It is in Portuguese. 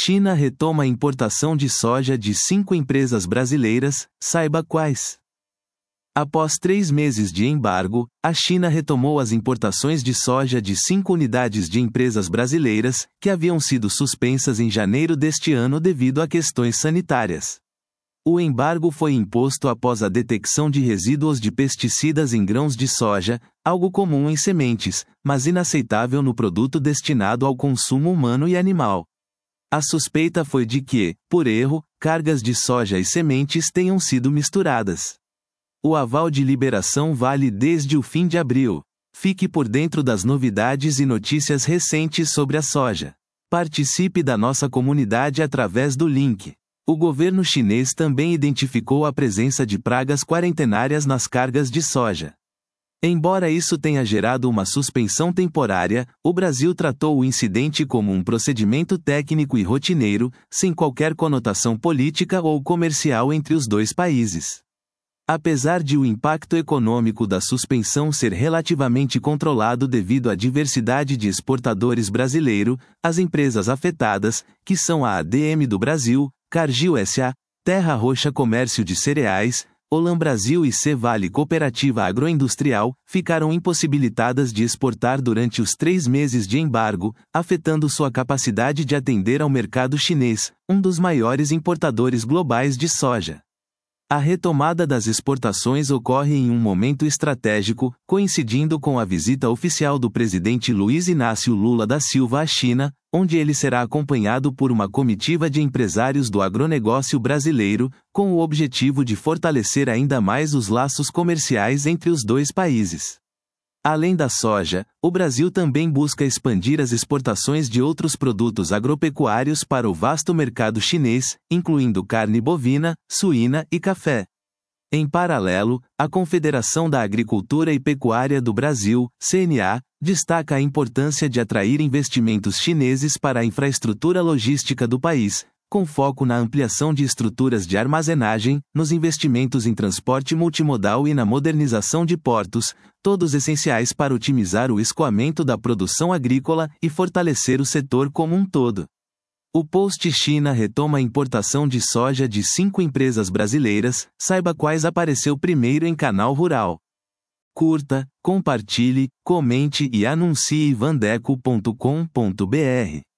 China retoma a importação de soja de 5 empresas brasileiras, saiba quais. Após 3 meses de embargo, a China retomou as importações de soja de 5 unidades de empresas brasileiras, que haviam sido suspensas em janeiro deste ano devido a questões sanitárias. O embargo foi imposto após a detecção de resíduos de pesticidas em grãos de soja, algo comum em sementes, mas inaceitável no produto destinado ao consumo humano e animal. A suspeita foi de que, por erro, cargas de soja e sementes tenham sido misturadas. O aval de liberação vale desde o fim de abril. Fique por dentro das novidades e notícias recentes sobre a soja. Participe da nossa comunidade através do link. O governo chinês também identificou a presença de pragas quarentenárias nas cargas de soja. Embora isso tenha gerado uma suspensão temporária, o Brasil tratou o incidente como um procedimento técnico e rotineiro, sem qualquer conotação política ou comercial entre os dois países. Apesar de o impacto econômico da suspensão ser relativamente controlado devido à diversidade de exportadores brasileiros, as empresas afetadas, que são a ADM do Brasil, Cargill S.A., Terra Roxa Comércio de Cereais, Olam Brasil e C-Vale Cooperativa Agroindustrial, ficaram impossibilitadas de exportar durante os 3 meses de embargo, afetando sua capacidade de atender ao mercado chinês, um dos maiores importadores globais de soja. A retomada das exportações ocorre em um momento estratégico, coincidindo com a visita oficial do presidente Luiz Inácio Lula da Silva à China, onde ele será acompanhado por uma comitiva de empresários do agronegócio brasileiro, com o objetivo de fortalecer ainda mais os laços comerciais entre os dois países. Além da soja, o Brasil também busca expandir as exportações de outros produtos agropecuários para o vasto mercado chinês, incluindo carne bovina, suína e café. Em paralelo, a Confederação da Agricultura e Pecuária do Brasil, CNA, destaca a importância de atrair investimentos chineses para a infraestrutura logística do país, com foco na ampliação de estruturas de armazenagem, nos investimentos em transporte multimodal e na modernização de portos, todos essenciais para otimizar o escoamento da produção agrícola e fortalecer o setor como um todo. O post China retoma a importação de soja de 5 empresas brasileiras, saiba quais apareceu primeiro em canal rural. Curta, compartilhe, comente e anuncie vandeco.com.br.